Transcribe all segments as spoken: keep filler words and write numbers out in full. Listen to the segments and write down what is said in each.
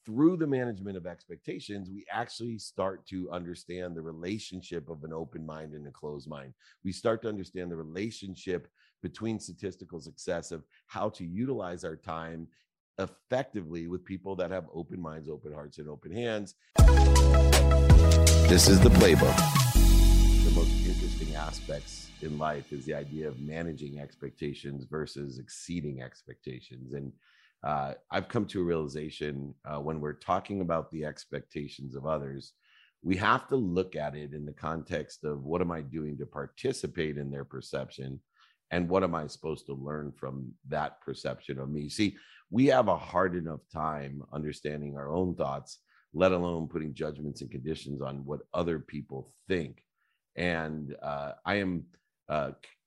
through the management of expectations, we actually start to understand the relationship of an open mind and a closed mind. We start to understand the relationship between statistical success of how to utilize our time effectively with people that have open minds, open hearts, and open hands. This is the playbook. The most interesting aspects in life is the idea of managing expectations versus exceeding expectations. And uh, I've come to a realization uh, when we're talking about the expectations of others, we have to look at it in the context of what am I doing to participate in their perception, and what am I supposed to learn from that perception of me? See, we have a hard enough time understanding our own thoughts, let alone putting judgments and conditions on what other people think. And uh, I am uh,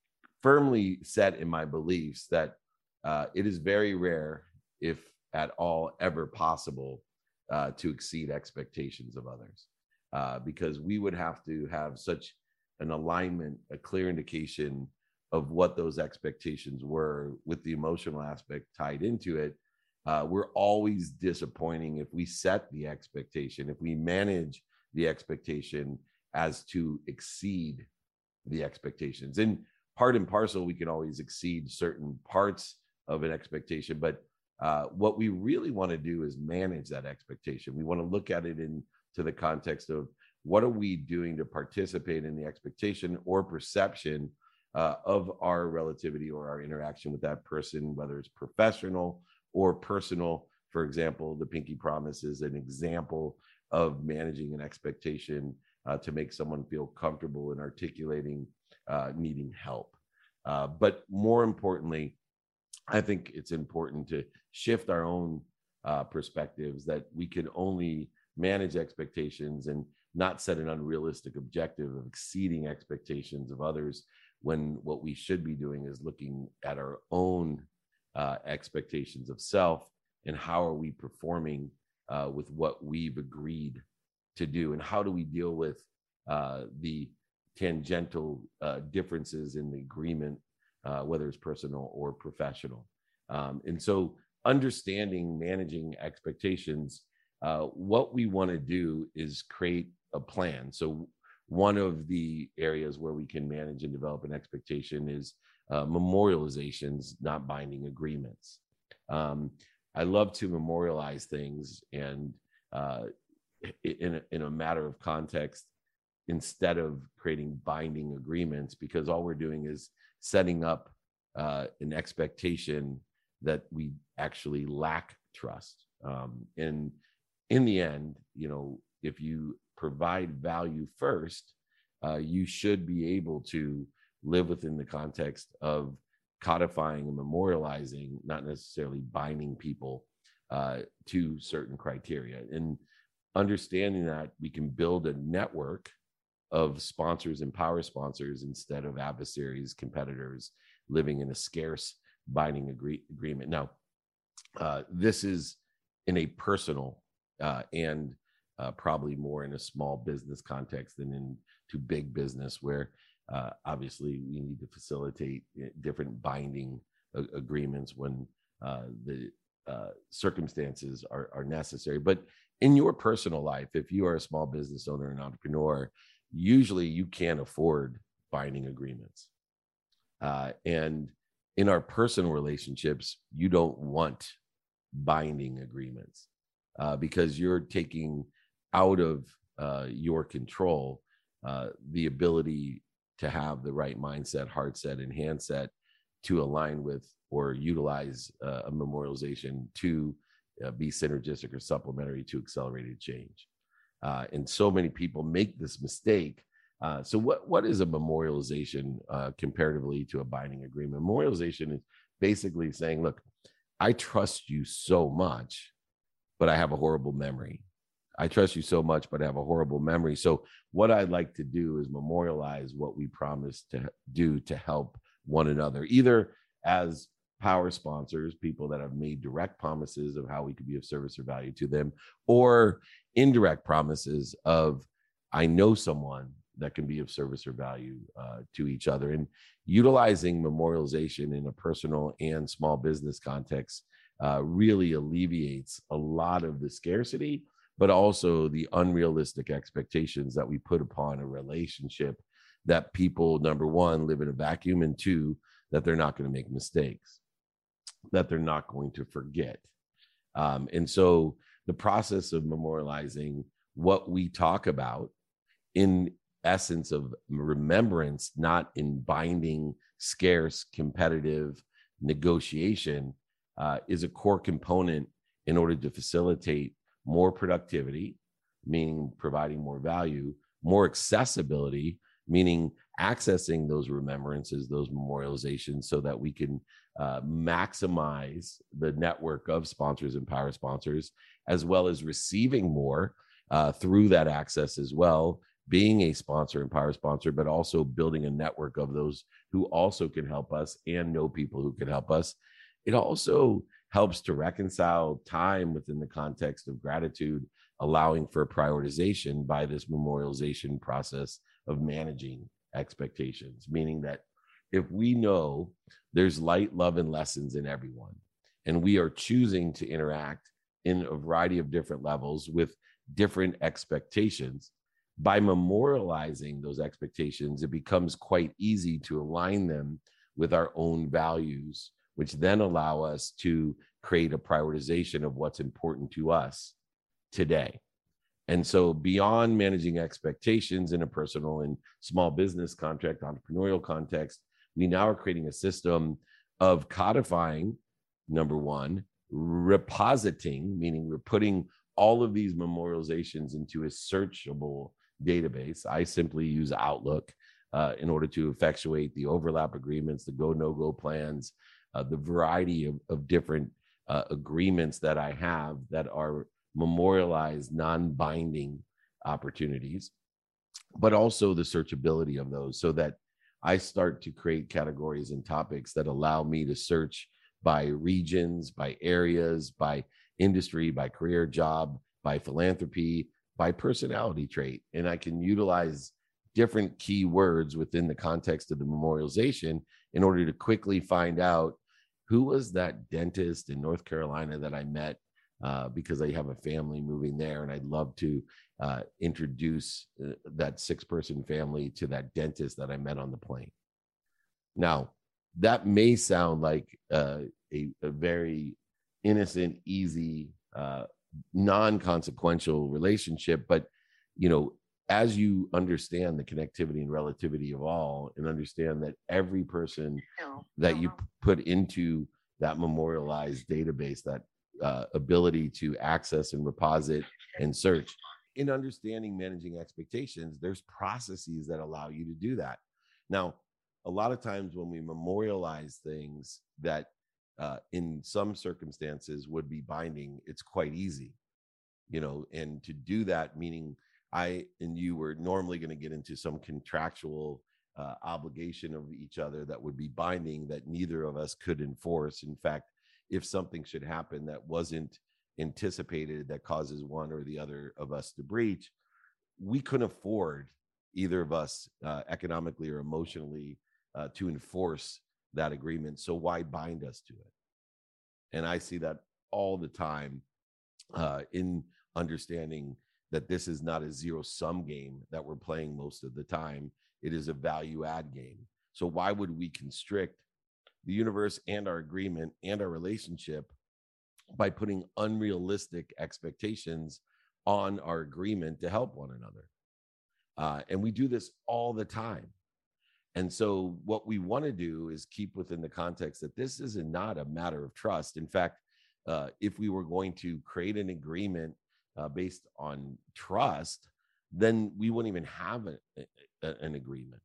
firmly set in my beliefs that uh, it is very rare, if at all ever possible, uh, to exceed expectations of others, uh, because we would have to have such an alignment, a clear indication of what those expectations were with the emotional aspect tied into it. Uh, we're always disappointing if we set the expectation, if we manage the expectation as to exceed the expectations. And part and parcel, we can always exceed certain parts of an expectation, but uh, what we really want to do is manage that expectation. We want to look at it into the context of what are we doing to participate in the expectation or perception uh, of our relativity or our interaction with that person, whether it's professional or personal. For example, the pinky promise is an example of managing an expectation uh, to make someone feel comfortable in articulating uh, needing help. Uh, but more importantly, I think it's important to shift our own uh, perspectives, that we can only manage expectations and not set an unrealistic objective of exceeding expectations of others, when what we should be doing is looking at our own uh, expectations of self and how are we performing uh, with what we've agreed to do, and how do we deal with uh, the tangential uh, differences in the agreement, uh, whether it's personal or professional. Um, and so understanding managing expectations, uh, what we want to do is create a plan. So one of the areas where we can manage and develop an expectation is uh, memorializations, not binding agreements. Um, I love to memorialize things, and uh, in, a, in a matter of context, instead of creating binding agreements, because all we're doing is setting up uh, an expectation that we actually lack trust. Um, and in the end, you know, if you provide value first, uh, you should be able to live within the context of codifying and memorializing, not necessarily binding people uh, to certain criteria. And understanding that we can build a network of sponsors and power sponsors instead of adversaries, competitors, living in a scarce binding agree- agreement. Now, uh, this is in a personal uh, and uh, probably more in a small business context than into big business, where uh, obviously we need to facilitate different binding a- agreements when uh, the uh, circumstances are, are necessary. But in your personal life, if you are a small business owner and entrepreneur, usually you can't afford binding agreements. Uh, and in our personal relationships, you don't want binding agreements uh, because you're taking out of uh, your control uh, the ability to have the right mindset, heart set, and hand set to align with or utilize uh, a memorialization to uh, be synergistic or supplementary to accelerated change. Uh, and so many people make this mistake. Uh, so what, what is a memorialization uh, comparatively to a binding agreement? Memorialization is basically saying, look, I trust you so much, but I have a horrible memory. I trust you so much, but I have a horrible memory. So what I'd like to do is memorialize what we promised to do to help one another, either as power sponsors, people that have made direct promises of how we could be of service or value to them, or indirect promises of, I know someone that can be of service or value uh, to each other. And utilizing memorialization in a personal and small business context uh, really alleviates a lot of the scarcity, but also the unrealistic expectations that we put upon a relationship, that people, number one, live in a vacuum, and two, that they're not going to make mistakes, that they're not going to forget. Um, and so the process of memorializing what we talk about, in essence of remembrance, not in binding, scarce, competitive negotiation, uh, is a core component in order to facilitate more productivity, meaning providing more value, more accessibility, meaning accessing those remembrances, those memorializations, so that we can uh, maximize the network of sponsors and power sponsors, as well as receiving more uh, through that access as well, being a sponsor and power sponsor, but also building a network of those who also can help us and know people who can help us. It also helps to reconcile time within the context of gratitude, allowing for prioritization by this memorialization process of managing expectations, meaning that if we know there's light, love, and lessons in everyone, and we are choosing to interact in a variety of different levels with different expectations, by memorializing those expectations, it becomes quite easy to align them with our own values, which then allow us to create a prioritization of what's important to us today. And so beyond managing expectations in a personal and small business contract, entrepreneurial context, we now are creating a system of codifying, number one, repositing, meaning we're putting all of these memorializations into a searchable database. I simply use Outlook uh, in order to effectuate the overlap agreements, the go, no-go plans, uh, the variety of, of different uh, agreements that I have that are memorialized, non-binding opportunities, but also the searchability of those, so that I start to create categories and topics that allow me to search by regions, by areas, by industry, by career, job, by philanthropy, by personality trait. And I can utilize different keywords within the context of the memorialization in order to quickly find out who was that dentist in North Carolina that I met uh, because I have a family moving there, and I'd love to uh, introduce uh, that six-person family to that dentist that I met on the plane. Now, that may sound like uh, a, a very innocent, easy, uh, non-consequential relationship, but you know, as you understand the connectivity and relativity of all, and understand that every person that you put into that memorialized database, that uh, ability to access and reposit and search, in understanding managing expectations, there's processes that allow you to do that. Now, a lot of times when we memorialize things that uh, in some circumstances would be binding, it's quite easy, you know, and to do that, meaning I and you were normally going to get into some contractual uh, obligation of each other that would be binding, that neither of us could enforce. In fact, if something should happen that wasn't anticipated that causes one or the other of us to breach, we couldn't afford, either of us uh, economically or emotionally, uh, to enforce that agreement. So why bind us to it? And I see that all the time uh, in understanding that this is not a zero sum game that we're playing most of the time. It is a value add game. So why would we constrict the universe and our agreement and our relationship by putting unrealistic expectations on our agreement to help one another? Uh, and we do this all the time. And so what we want to do is keep within the context that this is not a matter of trust. In fact, uh, if we were going to create an agreement uh, based on trust, then we wouldn't even have a, a, an agreement.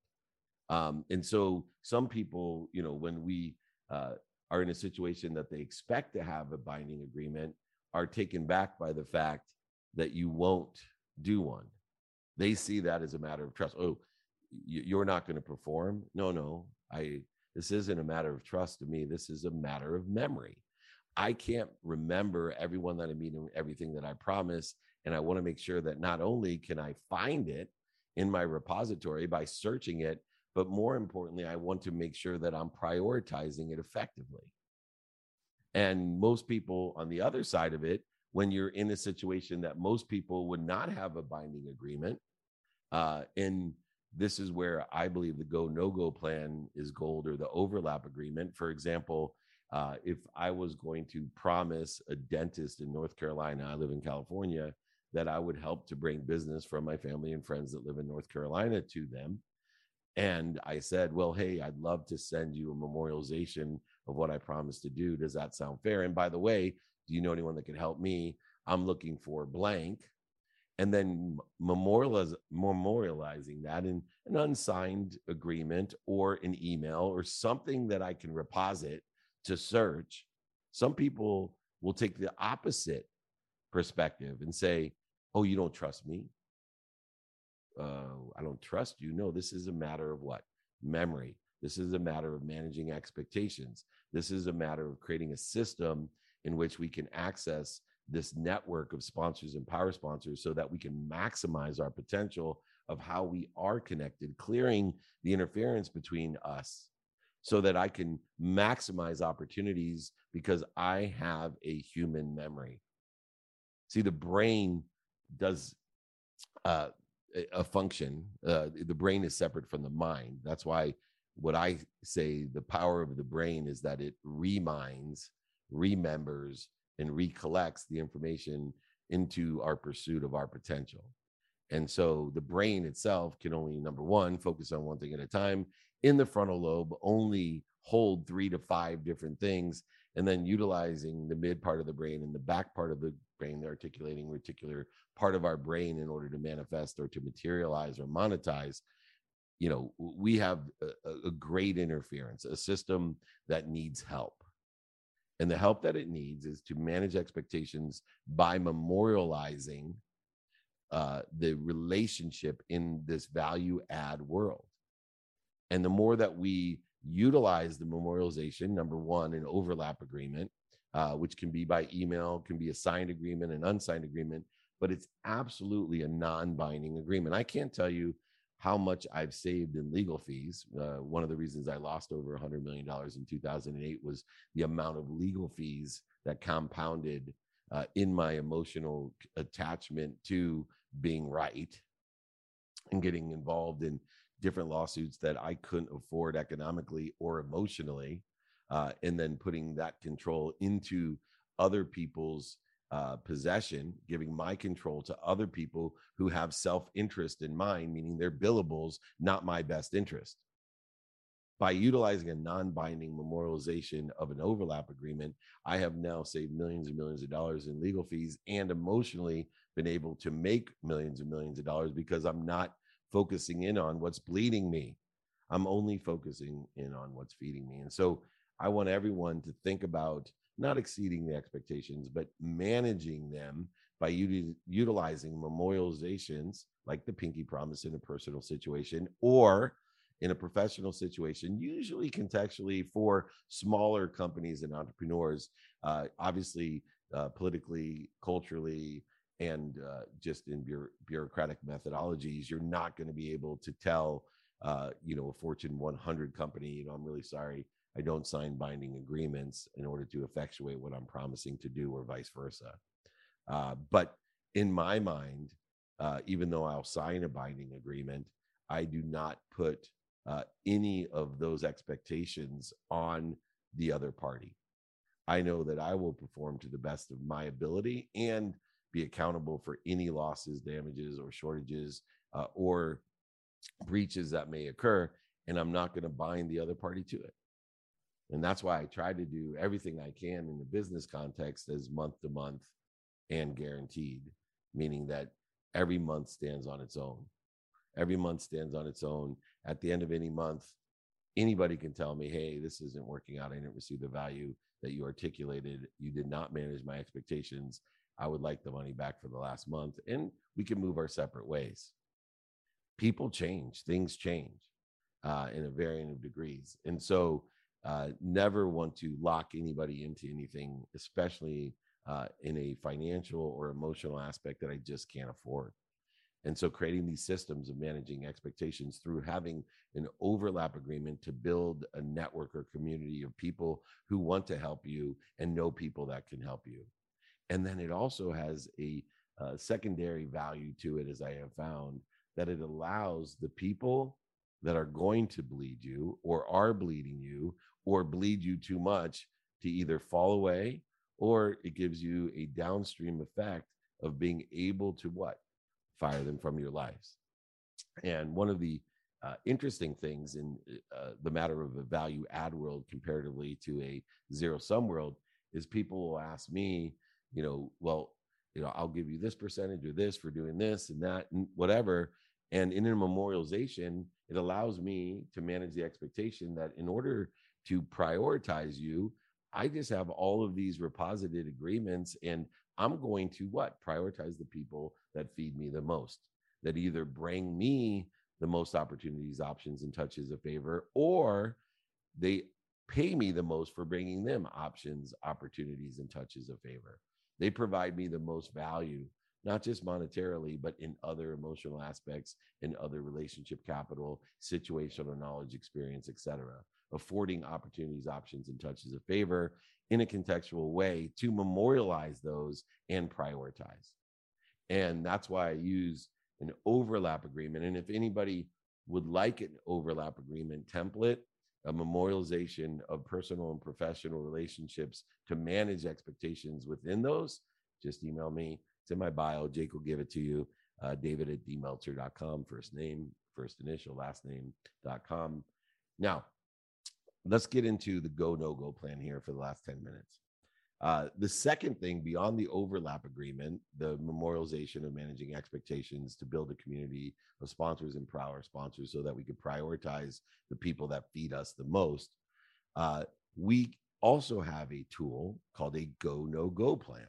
Um, and so some people, you know, when we uh, are in a situation that they expect to have a binding agreement, are taken back by the fact that you won't do one. They see that as a matter of trust. Oh, you're not going to perform? No, no. I. This isn't a matter of trust to me. This is a matter of memory. I can't remember everyone that I meet and everything that I promise. And I want to make sure that not only can I find it in my repository by searching it, but more importantly, I want to make sure that I'm prioritizing it effectively. And most people on the other side of it, when you're in a situation that most people would not have a binding agreement, uh, and this is where I believe the go no go plan is gold, or the overlap agreement. For example, uh, if I was going to promise a dentist in North Carolina, I live in California, that I would help to bring business from my family and friends that live in North Carolina to them. And I said, well, hey, I'd love to send you a memorialization of what I promised to do. Does that sound fair? And by the way, do you know anyone that can help me? I'm looking for blank. And then memorialize, memorializing that in an unsigned agreement or an email or something that I can reposit to search. Some people will take the opposite perspective and say, oh, you don't trust me? Uh, I don't trust you. No, this is a matter of what? Memory. This is a matter of managing expectations. This is a matter of creating a system in which we can access this network of sponsors and power sponsors so that we can maximize our potential of how we are connected, clearing the interference between us so that I can maximize opportunities because I have a human memory. See, the brain does uh, a function. Uh, the brain is separate from the mind. That's why what I say, the power of the brain is that it reminds, remembers, and recollects the information into our pursuit of our potential. And so the brain itself can only, number one, focus on one thing at a time. In the frontal lobe, only hold three to five different things, and then utilizing the mid part of the brain and the back part of the brain, the articulating reticular part of our brain, in order to manifest or to materialize or monetize. You know, we have a, a great interference, a system that needs help. And the help that it needs is to manage expectations by memorializing uh, the relationship in this value add world. And the more that we utilize the memorialization, number one, an overlap agreement, uh, which can be by email, can be a signed agreement, an unsigned agreement, but it's absolutely a non-binding agreement. I can't tell you how much I've saved in legal fees. Uh, one of the reasons I lost over one hundred million dollars in two thousand eight was the amount of legal fees that compounded uh, in my emotional attachment to being right and getting involved in different lawsuits that I couldn't afford economically or emotionally, uh, and then putting that control into other people's uh, possession, giving my control to other people who have self-interest in mind, meaning they're billables, not my best interest. By utilizing a non-binding memorialization of an overlap agreement, I have now saved millions and millions of dollars in legal fees and emotionally been able to make millions and millions of dollars because I'm not focusing in on what's bleeding me. I'm only focusing in on what's feeding me. And so I want everyone to think about not exceeding the expectations, but managing them by util- utilizing memorializations like the pinky promise in a personal situation or in a professional situation, usually contextually for smaller companies and entrepreneurs, uh, obviously uh, politically, culturally, and uh, just in bureau- bureaucratic methodologies. You're not going to be able to tell, uh, you know, a Fortune one hundred company, you know, I'm really sorry, I don't sign binding agreements in order to effectuate what I'm promising to do, or vice versa. Uh, but in my mind, uh, even though I'll sign a binding agreement, I do not put uh, any of those expectations on the other party. I know that I will perform to the best of my ability and be accountable for any losses, damages, or shortages uh, or breaches that may occur. And I'm not going to bind the other party to it. And that's why I try to do everything I can in the business context as month to month and guaranteed, meaning that every month stands on its own. Every month stands on its own. At the end of any month, anybody can tell me, hey, this isn't working out. I didn't receive the value that you articulated. You did not manage my expectations. I would like the money back for the last month, and we can move our separate ways. People change, things change uh, in a varying of degrees. And so uh, never want to lock anybody into anything, especially uh, in a financial or emotional aspect that I just can't afford. And so creating these systems of managing expectations through having an overlap agreement to build a network or community of people who want to help you and know people that can help you. And then it also has a uh, secondary value to it, as I have found, that it allows the people that are going to bleed you or are bleeding you or bleed you too much to either fall away, or it gives you a downstream effect of being able to what? Fire them from your lives. And one of the uh, interesting things in uh, the matter of a value add world comparatively to a zero sum world is people will ask me, you know, well, you know, I'll give you this percentage or this for doing this and that and whatever. And in a memorialization, it allows me to manage the expectation that in order to prioritize you, I just have all of these reposited agreements, and I'm going to what? Prioritize the people that feed me the most, that either bring me the most opportunities, options, and touches of favor, or they pay me the most for bringing them options, opportunities, and touches of favor. They provide me the most value, not just monetarily, but in other emotional aspects, in other relationship capital, situational knowledge, experience, et cetera, affording opportunities, options, and touches of favor in a contextual way to memorialize those and prioritize. And that's why I use an overlap agreement. And if anybody would like an overlap agreement template, a memorialization of personal and professional relationships to manage expectations within those, just email me. It's in my bio. Jake will give it to you. Uh, David at d meltzer dot com, first name, first initial, last name dot com. Now, let's get into the go, no go plan here for the last ten minutes. Uh, the second thing beyond the overlap agreement, the memorialization of managing expectations to build a community of sponsors and power sponsors so that we could prioritize the people that feed us the most. Uh, we also have a tool called a go, no go plan.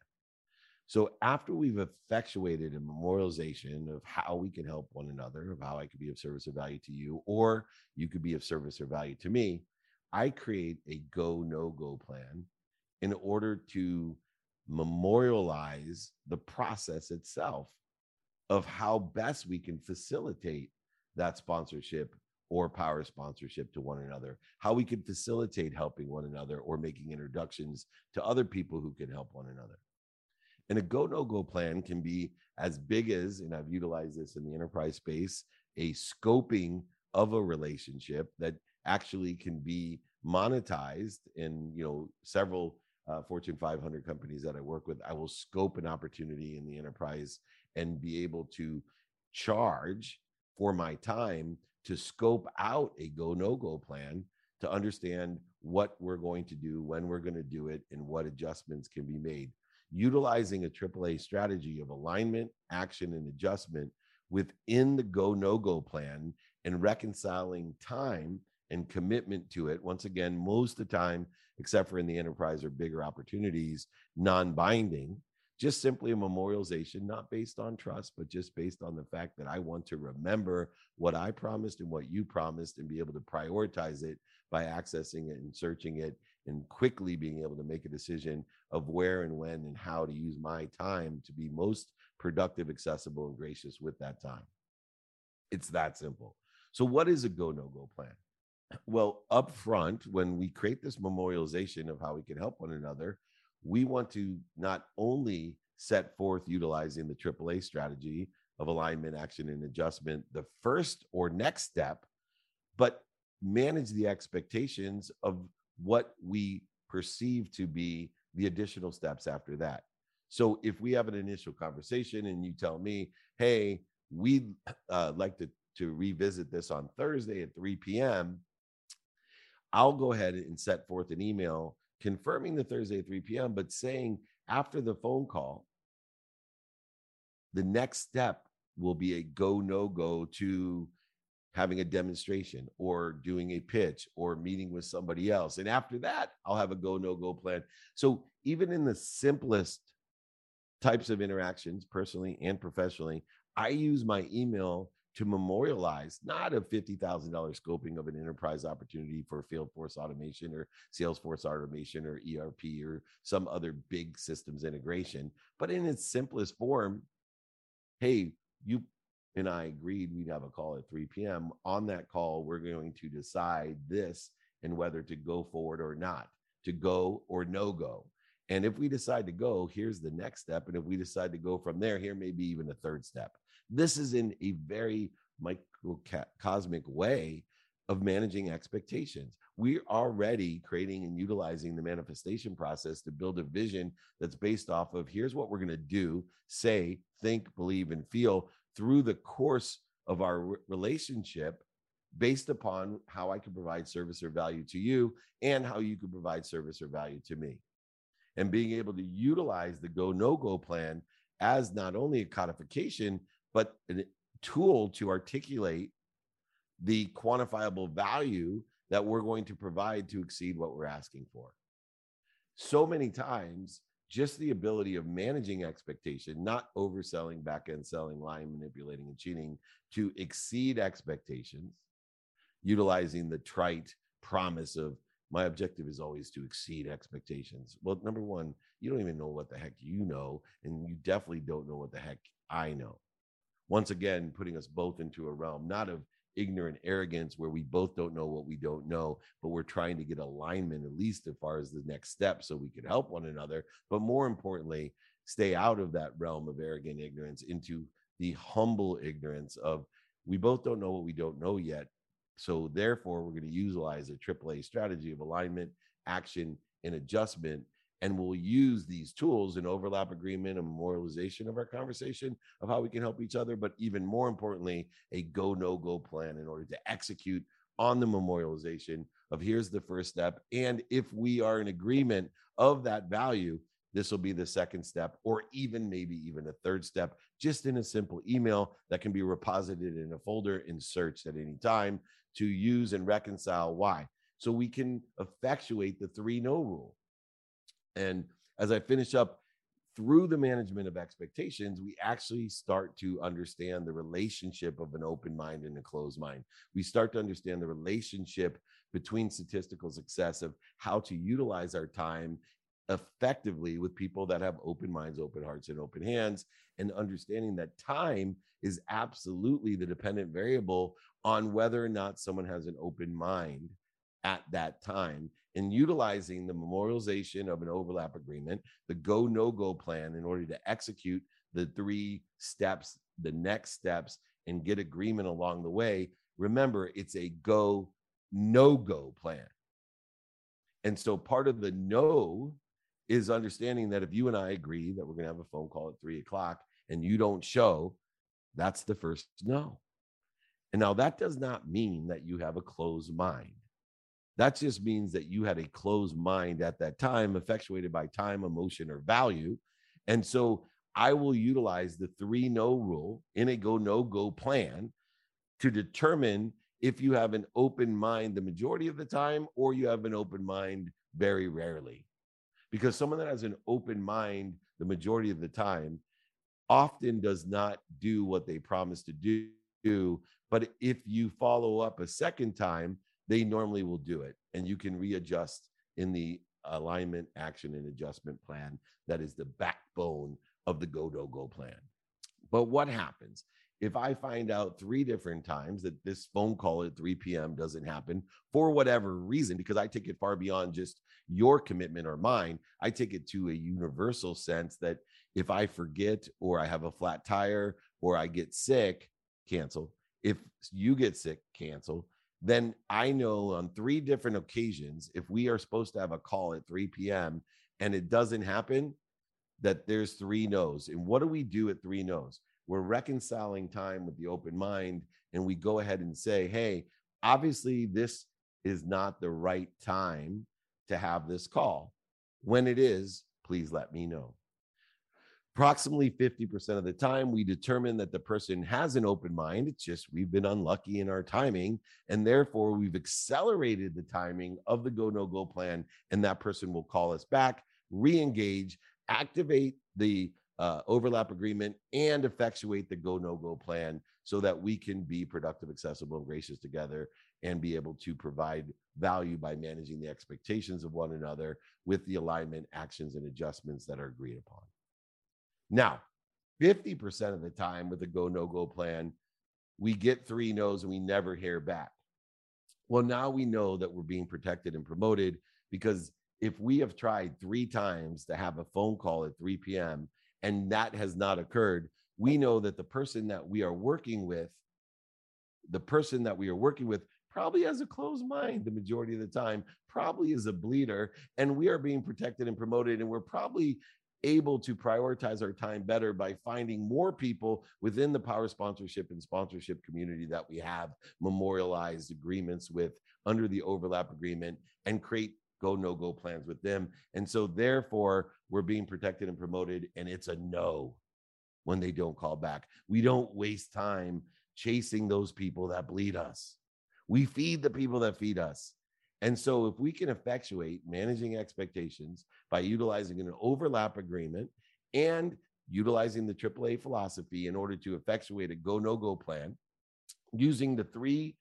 So after we've effectuated a memorialization of how we can help one another, of how I could be of service or value to you, or you could be of service or value to me, I create a go, no go plan in order to memorialize the process itself of how best we can facilitate that sponsorship or power sponsorship to one another, how we can facilitate helping one another or making introductions to other people who can help one another. And a go, no go plan can be as big as, and I've utilized this in the enterprise space, a scoping of a relationship that actually can be monetized in, you know, several Uh, Fortune five hundred companies that I work with. I will scope an opportunity in the enterprise and be able to charge for my time to scope out a go, no go plan to understand what we're going to do, when we're going to do it, and what adjustments can be made. Utilizing a triple A strategy of alignment, action, and adjustment within the go, no go plan and reconciling time and commitment to it. Once again, most of the time, except for in the enterprise or bigger opportunities, non-binding, just simply a memorialization, not based on trust, but just based on the fact that I want to remember what I promised and what you promised and be able to prioritize it by accessing it and searching it and quickly being able to make a decision of where and when and how to use my time to be most productive, accessible, and gracious with that time. It's that simple. So what is a go, no go plan? Well, up front, when we create this memorialization of how we can help one another, we want to not only set forth utilizing the triple A strategy of alignment, action, and adjustment, the first or next step, but manage the expectations of what we perceive to be the additional steps after that. So if we have an initial conversation and you tell me, hey, we'd uh, like to, to revisit this on Thursday at three p.m., I'll go ahead and set forth an email confirming the Thursday at three p.m., but saying after the phone call, the next step will be a go, no go to having a demonstration or doing a pitch or meeting with somebody else. And after that, I'll have a go, no go plan. So even in the simplest types of interactions, personally and professionally, I use my email to memorialize not a fifty thousand dollars scoping of an enterprise opportunity for field force automation or Salesforce automation or E R P or some other big systems integration, but in its simplest form, hey, you and I agreed we'd have a call at three p.m. On that call, we're going to decide this and whether to go forward or not, to go or no go. And if we decide to go, here's the next step. And if we decide to go from there, here may be even a third step. This is in a very microcosmic way of managing expectations. We're already creating and utilizing the manifestation process to build a vision that's based off of here's what we're going to do, say, think, believe, and feel through the course of our relationship based upon how I can provide service or value to you and how you can provide service or value to me. And being able to utilize the go, no go plan as not only a codification, but a tool to articulate the quantifiable value that we're going to provide to exceed what we're asking for. So many times, just the ability of managing expectation, not overselling, back-end selling, lying, manipulating, and cheating, to exceed expectations, utilizing the trite promise of my objective is always to exceed expectations. Well, number one, you don't even know what the heck you know, and you definitely don't know what the heck I know. Once again, putting us both into a realm, not of ignorant arrogance where we both don't know what we don't know, but we're trying to get alignment, at least as far as the next step, so we could help one another. But more importantly, stay out of that realm of arrogant ignorance into the humble ignorance of we both don't know what we don't know yet. So therefore, we're going to utilize a triple A strategy of alignment, action, and adjustment. And we'll use these tools in overlap agreement and memorialization of our conversation of how we can help each other. But even more importantly, a go, no go plan in order to execute on the memorialization of here's the first step. And if we are in agreement of that value, this will be the second step, or even maybe even a third step, just in a simple email that can be reposited in a folder and searched at any time to use and reconcile why. So we can effectuate the three no rule. And as I finish up, through the management of expectations, we actually start to understand the relationship of an open mind and a closed mind. We start to understand the relationship between statistical success of how to utilize our time effectively with people that have open minds, open hearts, and open hands, and understanding that time is absolutely the dependent variable on whether or not someone has an open mind at that time, and utilizing the memorialization of an overlap agreement, the go, no go plan in order to execute the three steps, the next steps, and get agreement along the way. Remember, it's a go, no go plan. And so part of the no is understanding that if you and I agree that we're going to have a phone call at three o'clock and you don't show, that's the first no. And now that does not mean that you have a closed mind. That just means that you had a closed mind at that time, effectuated by time, emotion, or value. And so I will utilize the three no rule in a go, no go plan to determine if you have an open mind the majority of the time, or you have an open mind very rarely. Because someone that has an open mind the majority of the time often does not do what they promise to do. But if you follow up a second time, they normally will do it. And you can readjust in the alignment, action, and adjustment plan that is the backbone of the go, no go plan. But what happens if I find out three different times that this phone call at three p.m. doesn't happen for whatever reason? Because I take it far beyond just your commitment or mine. I take it to a universal sense that if I forget, or I have a flat tire, or I get sick, cancel. If you get sick, cancel. Then I know on three different occasions, if we are supposed to have a call at three p.m. and it doesn't happen, that there's three no's. And what do we do at three no's? We're reconciling time with the open mind, and we go ahead and say, hey, obviously this is not the right time to have this call. When it is, please let me know. Approximately fifty percent of the time, we determine that the person has an open mind. It's just we've been unlucky in our timing, and therefore we've accelerated the timing of the go, no go plan, and that person will call us back, re-engage, activate the uh, overlap agreement, and effectuate the go, no go plan so that we can be productive, accessible, and gracious together and be able to provide value by managing the expectations of one another with the alignment, actions, and adjustments that are agreed upon. Now, fifty percent of the time with a go, no go plan, we get three no's and we never hear back. Well, now we know that we're being protected and promoted, because if we have tried three times to have a phone call at three p.m. and that has not occurred, we know that the person that we are working with, the person that we are working with probably has a closed mind the majority of the time, probably is a bleeder, and we are being protected and promoted, and we're probably able to prioritize our time better by finding more people within the power sponsorship and sponsorship community that we have memorialized agreements with under the overlap agreement, and create go, no go plans with them. And so therefore we're being protected and promoted, and it's a no when they don't call back. We don't waste time chasing those people that bleed us. We feed the people that feed us. And so if we can effectuate managing expectations by utilizing an overlap agreement and utilizing the triple A philosophy in order to effectuate a go, no go plan, using the three,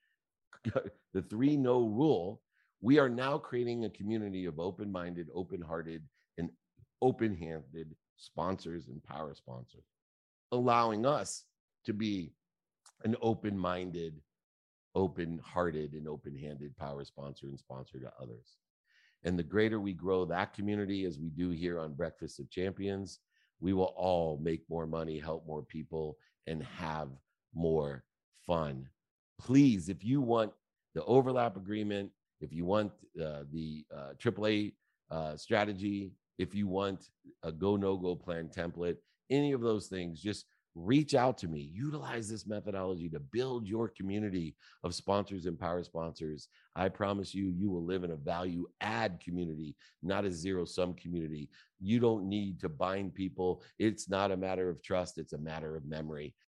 the three no rule, we are now creating a community of open-minded, open-hearted, and open-handed sponsors and power sponsors, allowing us to be an open-minded, open-hearted, and open-handed power sponsor and sponsor to others. And the greater we grow that community, as we do here on Breakfast of Champions, we will all make more money, help more people, and have more fun. Please, if you want the overlap agreement, if you want uh, the uh, triple A uh, strategy, if you want a go, no go plan template, any of those things, just reach out to me. Utilize this methodology to build your community of sponsors and power sponsors. I promise you, you will live in a value add community, not a zero sum community. You don't need to bind people. It's not a matter of trust. It's a matter of memory.